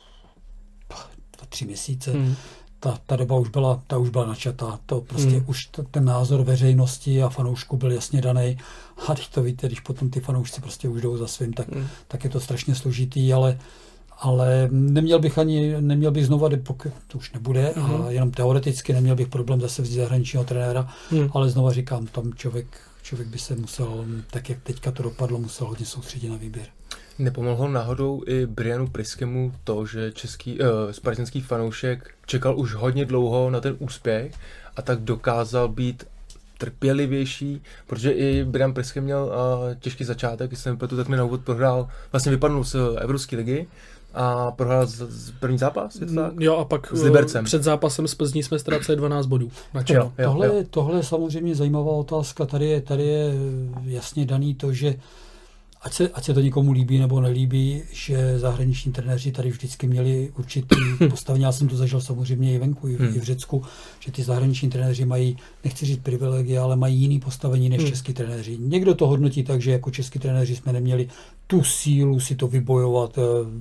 3 měsíce. Ta doba už byla načatá. To prostě už ten názor veřejnosti a fanoušků byl jasně daný. A teď to víte, když potom ty fanoušci prostě už jdou za svým, tak je to strašně složitý, ale neměl bych znova, pokud to už nebude, a jenom teoreticky neměl bych problém zase vzít zahraničního trenéra, ale znova říkám, tam člověk by se musel, tak jak teďka to dopadlo, musel hodně soustředit na výběr. Nepomohlo náhodou i Brianu Priskemu to, že český spartanský fanoušek čekal už hodně dlouho na ten úspěch a tak dokázal být trpělivější, protože i Brian Priske měl těžký začátek, když jsem tak mi na úvod prohrál, vlastně vypadnul z Evropské ligy a prohrál první zápas, je to tak? Jo, a pak s Libercem. Před zápasem s Plzní jsme ztráceli 12 bodů. Tohle je samozřejmě zajímavá otázka. Tady je jasně daný to, že ať se to někomu líbí nebo nelíbí, že zahraniční trenéři tady vždycky měli určitý postavení. Já jsem to zažil samozřejmě i venku, i v Řecku, že ty zahraniční trenéři mají, nechci říct privilegie, ale mají jiný postavení než český trenéři. Někdo to hodnotí tak, že jako český trenéři jsme neměli tu sílu si to vybojovat,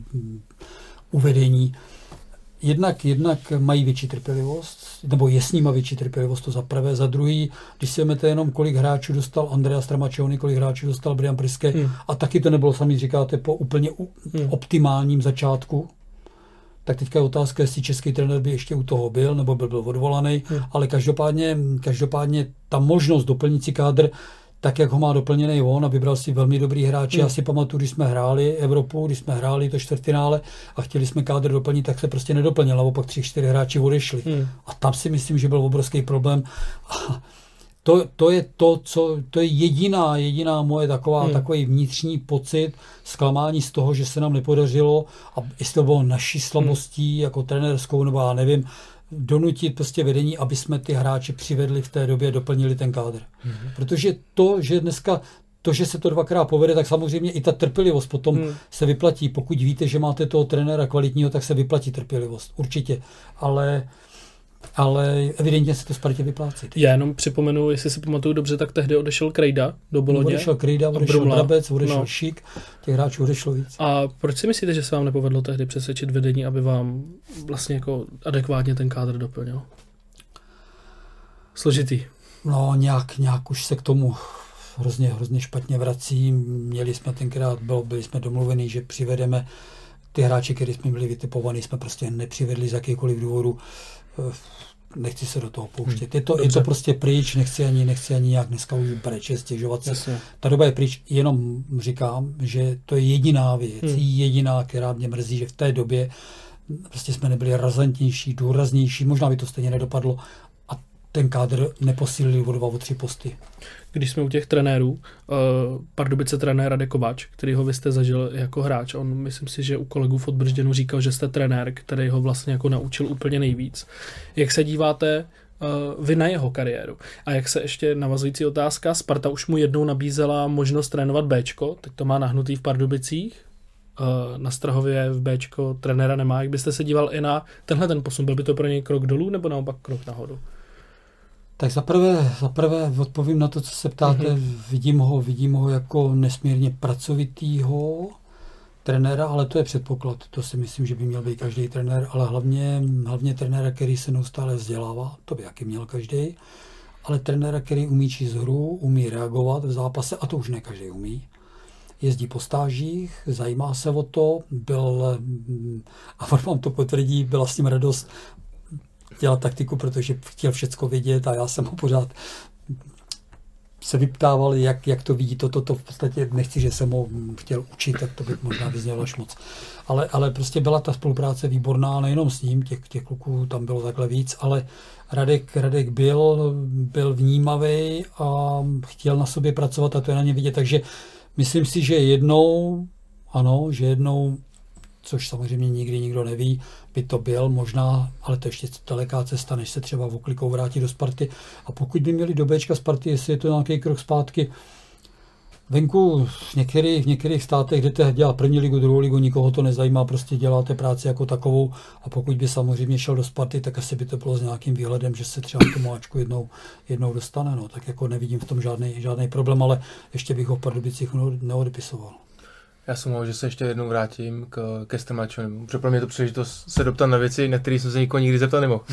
uvedení. Jednak mají větší trpělivost, nebo je s nima větší trpělivost, to za prvé. Za druhý, když si vezmete jenom, kolik hráčů dostal Andrea Stramačiony, kolik hráčů dostal Brian Priske, a taky to nebylo, sami říkáte, po úplně optimálním začátku, tak teďka je otázka, jestli český trenér by ještě u toho byl, nebo byl odvolaný, ale každopádně ta možnost doplnit si kádr, tak jak ho má doplněný on a vybral si velmi dobrý hráči. Já si pamatuju, když jsme hráli Evropu, když jsme hráli to čtvrtfinále a chtěli jsme kádr doplnit, tak se prostě nedoplnil, naopak 3-4 hráči odešli. A tam si myslím, že byl obrovský problém. A to je jediná moje takový vnitřní pocit, zklamání z toho, že se nám nepodařilo, a jestli to bylo naší slabostí jako trenérskou, nebo já nevím, donutit prostě vedení, aby jsme ty hráče přivedli v té době, doplnili ten kádr. Protože že se to dvakrát povede, tak samozřejmě i ta trpělivost potom se vyplatí. Pokud víte, že máte toho trenéra kvalitního, tak se vyplatí trpělivost. Určitě. Ale evidentně se to Spartě vyplácí. Já jenom připomenu, jestli si pamatuju dobře, tak tehdy odešel Krejda do Bologně. Odešel Krejda, odešel Brabec, odešel Šík, těch hráčů odešlo víc. A proč si myslíte, že se vám nepovedlo tehdy přesvědčit vedení, aby vám vlastně jako adekvátně ten kádr doplnil? Složitý. No, nějak už se k tomu hrozně špatně vrací. Měli jsme tenkrát, byli jsme domluveni, že přivedeme ty hráče, který jsme byli vytipovaní, jsme prostě nepřivedli z jakýkoliv důvodu. Nechci se do toho pouštět. Je to prostě pryč, nechci ani nějak dneska už breče, stěžovat se. Jasně. Ta doba je pryč, jenom říkám, že to je jediná věc, jediná, která mě mrzí, že v té době prostě jsme nebyli razantnější, důraznější, možná by to stejně nedopadlo. A ten kádr neposílili o 2, o 3 posty. Když jsme u těch trenérů, Pardubice trenér Radek Kováč, kterýho vy jste zažil jako hráč, on myslím si, že u kolegů v Odbržděnu říkal, že jste trenér, který ho vlastně jako naučil úplně nejvíc. Jak se díváte vy na jeho kariéru? A jak se ještě navazující otázka, Sparta už mu jednou nabízela možnost trénovat Bčko, teď to má nahnutý v Pardubicích, na Strahově v Bčko trenéra nemá. Jak byste se díval i na tenhle ten posun? Byl by to pro něj krok dolů nebo naopak krok nahoru? Tak zaprvé odpovím na to, co se ptáte. Vidím ho jako nesmírně pracovitýho trenéra, ale to je předpoklad. To si myslím, že by měl být každý trenér, ale hlavně trenéra, který se neustále vzdělává, to by jaký měl každý, ale trenéra, který umí číst hru, umí reagovat v zápase, a to už ne každý umí. Jezdí po stážích, zajímá se o to, a on vám to potvrdí, byla s ním radost dělat taktiku, protože chtěl všecko vědět a já jsem ho pořád se vyptával, jak to vidí, to v podstatě nechci, že jsem ho chtěl učit, tak to by možná vyznělo až moc. Ale prostě byla ta spolupráce výborná, nejenom s ním, těch kluků tam bylo takhle víc, ale Radek byl vnímavý a chtěl na sobě pracovat a to je na ně vidět, takže myslím si, že jednou, což samozřejmě nikdy nikdo neví, by to byl možná, ale to ještě daleká cesta, než se třeba Voklikou vrátí do Sparty. A pokud by měli do Bčka Sparty, jestli je to nějaký krok zpátky, venku v některých státech jdete dělat první ligu, druhou ligu, nikoho to nezajímá, prostě děláte práci jako takovou a pokud by samozřejmě šel do Sparty, tak asi by to bylo s nějakým výhledem, že se třeba k tomu Ačku jednou dostane. No. Tak jako nevidím v tom žádný problém, ale ještě bych ho v Pardubicích neodepisoval. Já jsem mohl, že se ještě jednou vrátím ke Stramačovi. Pro mě je to příležitost se doptat na věci, na které jsem se nikoho nikdy zeptat nemohl.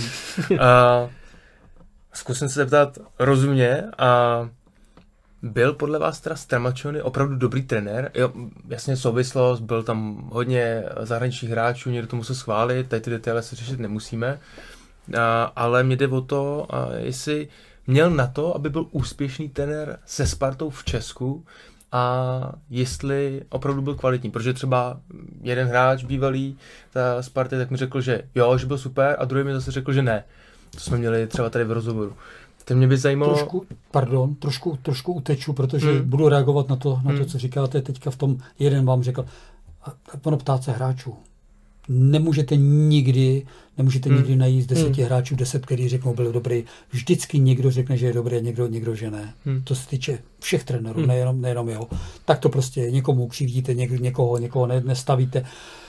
Zkusím se zeptat rozumně a byl podle vás teda Stramačony opravdu dobrý trenér? Jo, jasně souvislost, byl tam hodně zahraničních hráčů, někdo to musel schválit, tady ty detaily se řešit nemusíme, ale mě jde o to, jestli měl na to, aby byl úspěšný trenér se Spartou v Česku, a jestli opravdu byl kvalitní, protože třeba jeden hráč bývalý ta Sparty tak mi řekl, že jo, že byl super a druhý mi zase řekl, že ne. To jsme měli třeba tady v rozhovoru. To mě by zajímalo... Trošku uteču, protože budu reagovat na to, co říkáte teďka v tom. Jeden vám řekl, ono ptát se hráčů. Nemůžete nikdy najít z 10 hráčů 10, který řeknou, byl dobrý. Vždycky někdo řekne, že je dobrý a někdo že ne. To se týče všech trenérů, nejenom jeho. Tak to prostě někomu křivdíte, někoho nestavíte.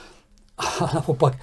A naopak,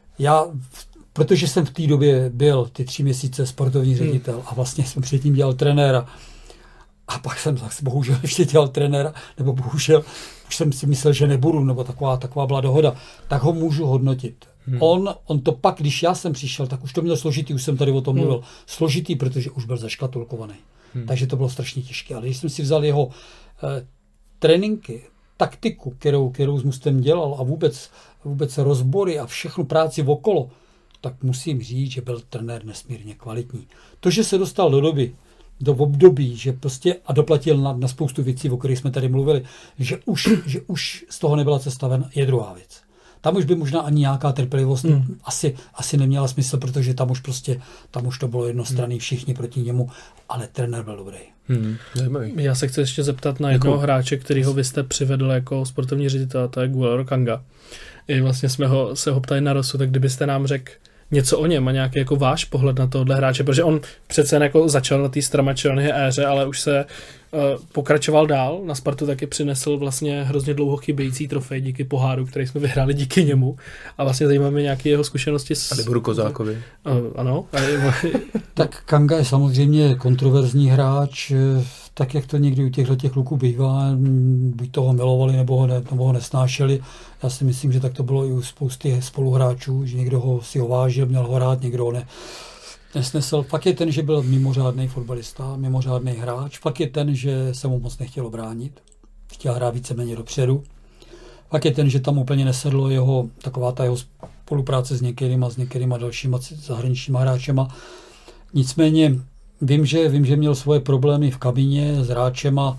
protože jsem v té době byl ty 3 měsíce sportovní ředitel a vlastně jsem předtím dělal trenéra a pak jsem bohužel ještě dělal trenéra, nebo bohužel už jsem si myslel, že nebudu, nebo taková byla dohoda, tak ho můžu hodnotit. On to pak, když já jsem přišel, tak už to měl složitý, už jsem tady o tom mluvil. Složitý, protože už byl zaškatulkovaný. Takže to bylo strašně těžké. Ale když jsem si vzal jeho tréninky, taktiku, kterou s Mustem dělal a vůbec rozbory a všechnu práci okolo, tak musím říct, že byl trenér nesmírně kvalitní. To, že se dostal do období, že prostě a doplatil na spoustu věcí, o kterých jsme tady mluvili, že už z toho nebyla cesta ven, je druhá věc. Tam už by možná ani nějaká trpělivost asi neměla smysl, protože tam už to bylo jednostranný, všichni proti němu, ale trenér byl dobrý. Já se chci ještě zeptat na jednoho hráče, kterýho vy jste přivedl jako sportovní ředitel, to je Guillermo Kanga. I vlastně jsme se ho ptali na Rosu, tak kdybyste nám řekl něco o něm a nějaký jako váš pohled na tohle hráče, protože on přece jako začal na té Stramačony éře, ale už se pokračoval dál. Na Spartu taky přinesl vlastně hrozně dlouho chybějící trofej díky poháru, který jsme vyhráli díky němu. A vlastně zajímavé nějaké jeho zkušenosti s... A Liboru Kozákovi. Ano. Tak Kanga je samozřejmě kontroverzní hráč, tak jak to někdy u těchto kluků bývá, buď toho milovali, nebo ho nesnášeli. Já si myslím, že tak to bylo i u spousty spoluhráčů, že někdo si ho vážil, měl ho rád, někdo ho nesnesl. Fakt je ten, že byl mimořádný fotbalista, mimořádný hráč. Fakt je ten, že se mu moc nechtělo bránit. Chtěl hrát víceméně dopředu. Fakt je ten, že tam úplně nesedlo taková ta jeho spolupráce s některýma dalšíma zahraničníma hráčema. Nicméně vím, že měl svoje problémy v kabině s hráčema,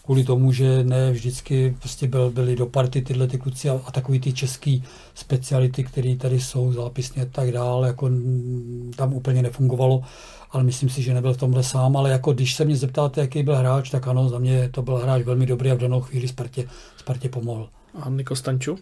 kvůli tomu, že ne vždycky prostě byli do party tyhle ty kluci a takový ty český speciality, které tady jsou zápisně a tak dále, jako tam úplně nefungovalo, ale myslím si, že nebyl v tomhle sám, ale jako když se mě zeptáte, jaký byl hráč, tak ano, za mě to byl hráč velmi dobrý a v danou chvíli Spartě pomohl. A Niko Stanču?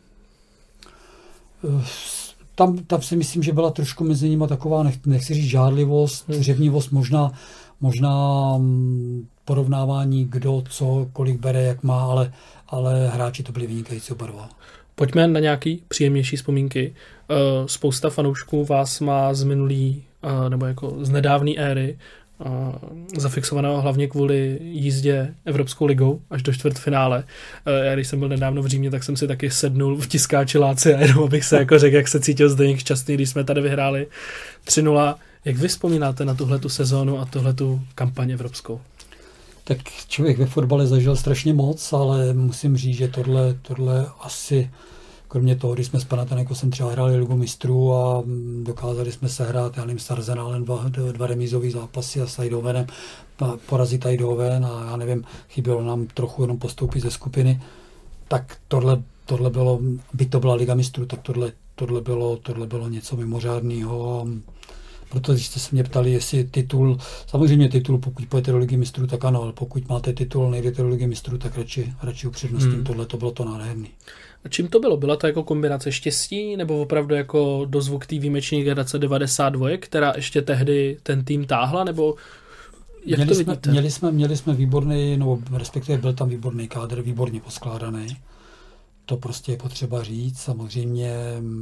Tam si myslím, že byla trošku mezi nimi taková, nechci říct žádlivost, řevnivost, možná porovnávání, kdo, co, kolik bere, jak má, ale hráči to byli vynikající oba dva. Pojďme na nějaký příjemnější vzpomínky. Spousta fanoušků vás má z minulý, nebo jako z nedávné éry, zafixovaného hlavně kvůli jízdě Evropskou ligou až do čtvrtfinále. Já když jsem byl nedávno v Římě, tak jsem si taky sednul v tiskáči Láci a jenom abych se jako řekl, jak se cítil Zdeněk Šťastný, když jsme tady vyhráli 3-0. Jak vy vzpomínáte na tuhletu sezónu a tuhletu kampaň evropskou? Tak člověk ve fotbale zažil strašně moc, ale musím říct, že tohle asi, kromě toho, když jsme s Panathinaikosem třeba hráli Ligu mistrů a dokázali jsme se hrát, já nevím, s Arsenálem dva remízový zápasy a s Eindhovenem porazit Eindhoven a já nevím, chybělo nám trochu jenom postoupit ze skupiny, tak tohle bylo, by to byla Liga mistrů, tak tohle bylo něco mimořádného. Proto když jste se mě ptali, jestli titul, samozřejmě titul, pokud pojete do Ligy mistrů, tak ano, ale pokud máte titul, nejdete do Ligy mistrů, tak radši upřednostním. Tohle to bylo to nádherný. A čím to bylo? Byla to jako kombinace štěstí, nebo opravdu jako dozvuk té výjimečné generace 92, která ještě tehdy ten tým táhla, nebo jak to vidíte? Měli jsme výborný, nebo respektive byl tam výborný kádr, výborně poskládaný. To prostě je potřeba říct. Samozřejmě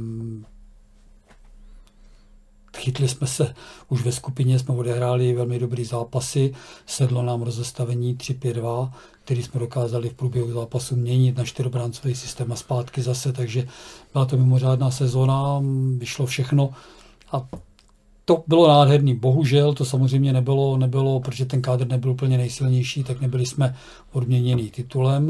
chytli jsme se už ve skupině, jsme odehráli velmi dobrý zápasy, sedlo nám rozestavení 3-5-2, který jsme dokázali v průběhu zápasu měnit na 4bráncový systém a zpátky zase, takže byla to mimořádná sezóna, vyšlo všechno a to bylo nádherný. Bohužel to samozřejmě nebylo, protože ten kádr nebyl úplně nejsilnější, tak nebyli jsme odměněni titulem.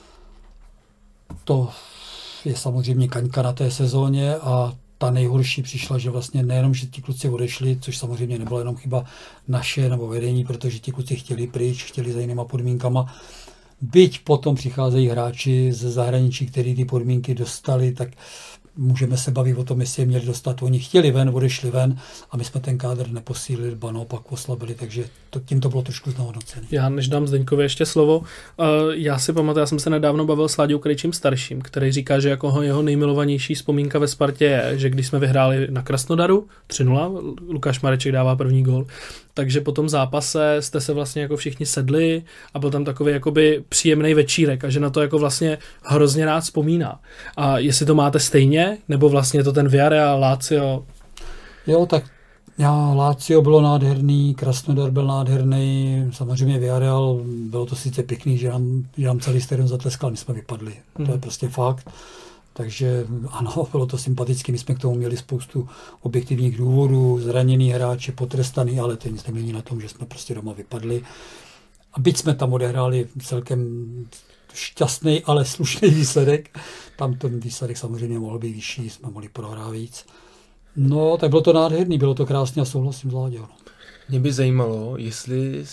To je samozřejmě kaňka na té sezóně a ta nejhorší přišla, že vlastně nejenom, že ti kluci odešli, což samozřejmě nebyla jenom chyba naše nebo vedení, protože ti kluci chtěli pryč, chtěli za jinýma podmínkama. Byť potom přicházejí hráči ze zahraničí, kteří ty podmínky dostali, tak můžeme se bavit o tom, jestli je měli dostat. Oni chtěli ven, odešli ven a my jsme ten kádr neposílili, ba naopak oslabili, takže tím to bylo trošku znehodnocené. Já než dám Zdeňkovi ještě slovo, já si pamatuju, já jsem se nedávno bavil s Láďou Krejčím starším, který říká, že jako jeho nejmilovanější vzpomínka ve Spartě je, že když jsme vyhráli na Krasnodaru 3-0, Lukáš Mareček dává první gól, takže po tom zápase jste se vlastně jako všichni sedli a byl tam takový jakoby příjemný večírek a že na to jako vlastně hrozně rád vzpomíná. A jestli to máte stejně, nebo vlastně to ten Villarreal, Lazio? Jo, tak Lazio bylo nádherný, Krasnodar byl nádherný, samozřejmě Villarreal, bylo to sice pěkný, že nám celý stadion zatleskal, my jsme vypadli, to je prostě fakt. Takže ano, bylo to sympatické, my jsme k tomu měli spoustu objektivních důvodů, zraněný hráči, potrestaný, ale to nic nemění na tom, že jsme prostě doma vypadli. A byť jsme tam odehráli celkem šťastný, ale slušný výsledek, tam ten výsledek samozřejmě mohl být vyšší, jsme mohli prohrát víc. No, tak bylo to nádherný, bylo to krásně a souhlasím s Láďou. Mě by zajímalo, jestli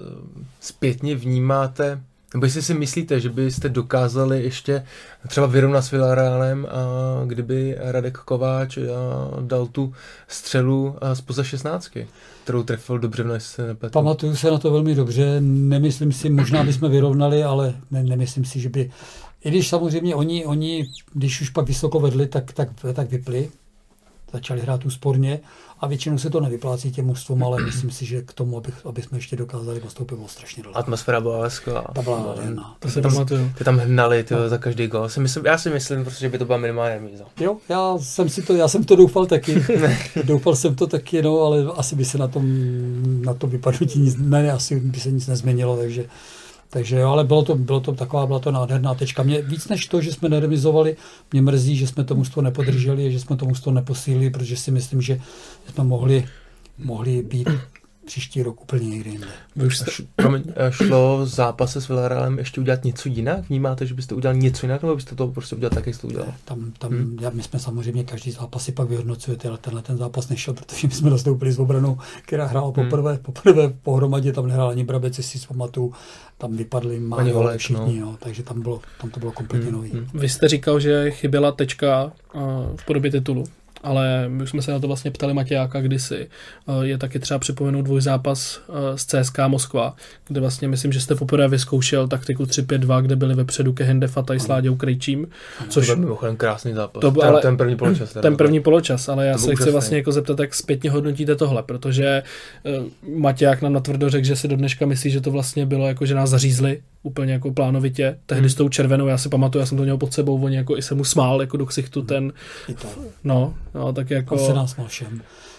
zpětně vnímáte, nebo jestli si myslíte, že byste dokázali ještě třeba vyrovnat s Villarrealem, kdyby Radek Kováč dal tu střelu zpoza 16, kterou trefil dobře, než se nepletu. Pamatuju se na to velmi dobře, nemyslím si, možná bychom vyrovnali, ale nemyslím si, že by, i když samozřejmě oni když už pak vysoko vedli, tak vypli, začali hrát úsporně a většinou se to nevyplácí těm mužstvům, ale myslím si, že k tomu, aby jsme ještě dokázali postoupit, bylo strašně daleko. Atmosféra byla skvělá. Ta byla nádherná. To se pamatuju. Ty tam hnali za každý gol. Já si myslím, že by to byla minimálně remíza. Jo, já jsem to doufal taky. Doufal jsem to taky, no, ale asi by se na tom vypadnutí asi by se nic nezměnilo, takže jo, ale byla to nádherná tečka. Mě víc než to, že jsme neremizovali, mě mrzí, že jsme to mužstvo nepodrželi, že jsme to mužstvo neposílili, protože si myslím, že jsme mohli být příští rok úplně někde jinde. Šlo v zápase s Villarrealem ještě udělat něco jinak? Vnímáte, že byste udělal něco jinak, nebo byste to prostě udělal tak, jak jste to udělal? My jsme samozřejmě každý zápas si pak vyhodnocujete, ale ten zápas nešel, protože my jsme nastoupili s obranou, která hrála poprvé pohromadě, tam nehrál ani Brabec, jestli si pamatuju, tam vypadli málo všichni, no. Takže tam to bylo kompletně nový. Vy jste říkal, že chyběla tečka v podobě titulu. Ale my jsme se na to vlastně ptali Matějáka kdysi. Je taky třeba připomenout dvojzápas s CSKA Moskva, kde vlastně myslím, že jste poprvé vyzkoušel taktiku 3-5-2, kde byli vepředu Kehinde Fataj s Láďou Krejčím. Což to byl mimochodem krásný zápas. To byl, ten první poločas. Ten první poločas, ale já se chci vlastně jako zeptat, jak zpětně hodnotíte tohle, protože Matěják nám natvrdo řekl, že si do dneška myslí, že to vlastně bylo jako, že nás zařízli úplně jako plánovitě. Tehdy s tou červenou, já si pamatuju, já jsem to měl pod sebou, oni jako i se mu smál jako do ksichtu ten. No, tak jako... On se nás smál všem.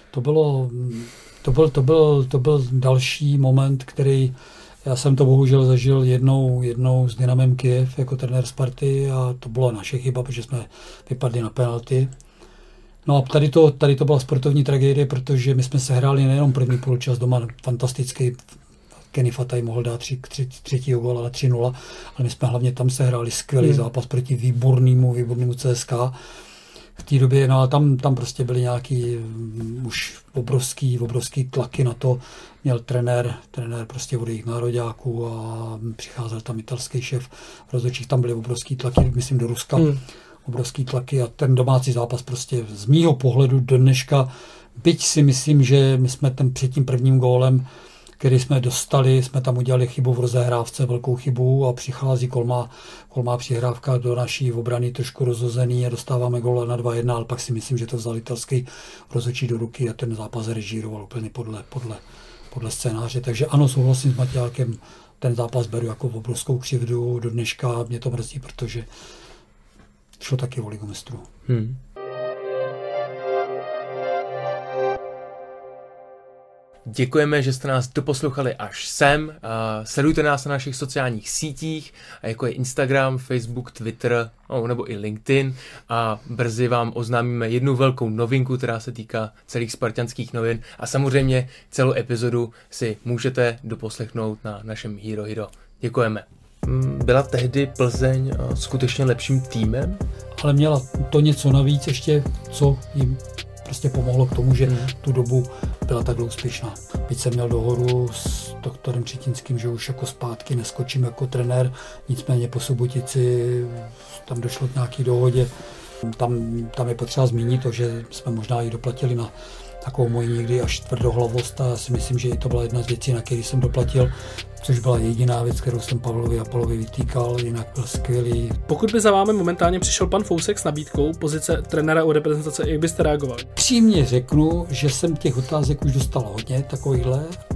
To byl další moment, který já jsem to bohužel zažil jednou s Dynamem Kyjev jako trenér Sparty a to byla naše chyba, protože jsme vypadli na penalty. No a tady to byla sportovní tragédie, protože my jsme se hráli nejenom první poločas doma, fantastický, Kenny Fataj mohl dát třetího góla na 3-0, ale my jsme hlavně tam se hráli skvělý zápas proti výbornému CSKA. V té době, no a tam prostě byly nějaký už obrovský tlaky na to. Měl trenér prostě od jejich nároďáků a přicházel tam italský šéf rozhodčích, tam byly obrovský tlaky, myslím do Ruska, obrovský tlaky a ten domácí zápas prostě z mýho pohledu do dneška, byť si myslím, že my jsme před tím prvním gólem, který jsme dostali, jsme tam udělali chybu v rozehrávce, velkou chybu a přichází kolmá přihrávka do naší obrany trošku rozhozený a dostáváme góla na 2-1, ale pak si myslím, že to vzal italský rozhodčí do ruky a ten zápas režíroval úplně podle scénáře. Takže ano, souhlasím s Matějákem, ten zápas beru jako obrovskou křivdu do dneška, mě to mrzí, protože šlo taky o Ligu mistrů. Děkujeme, že jste nás doposlouchali až sem. Sledujte nás na našich sociálních sítích, jako je Instagram, Facebook, Twitter nebo i LinkedIn a brzy vám oznámíme jednu velkou novinku, která se týká celých spartanských novin a samozřejmě celou epizodu si můžete doposlechnout na našem Hero Hero. Děkujeme. Byla tehdy Plzeň skutečně lepším týmem? Ale měla to něco navíc ještě, co jim prostě pomohlo k tomu, že tu dobu byla takhle úspěšná. Byť jsem měl dohodu s doktorem Třetinským, že už jako zpátky neskočím jako trenér, nicméně po Subotici tam došlo k nějaký dohodě. Tam je potřeba zmínit to, že jsme možná i doplatili na takovou moji někdy až tvrdohlavost a já si myslím, že i to byla jedna z věcí, na který jsem doplatil, což byla jediná věc, kterou jsem Pavlovi a Pavlovi vytýkal, jinak byl skvělý. Pokud by za vámi momentálně přišel pan Fousek s nabídkou pozice trenéra u reprezentace, jak byste reagovali? Přímě řeknu, že jsem těch otázek už dostal hodně takovýchhle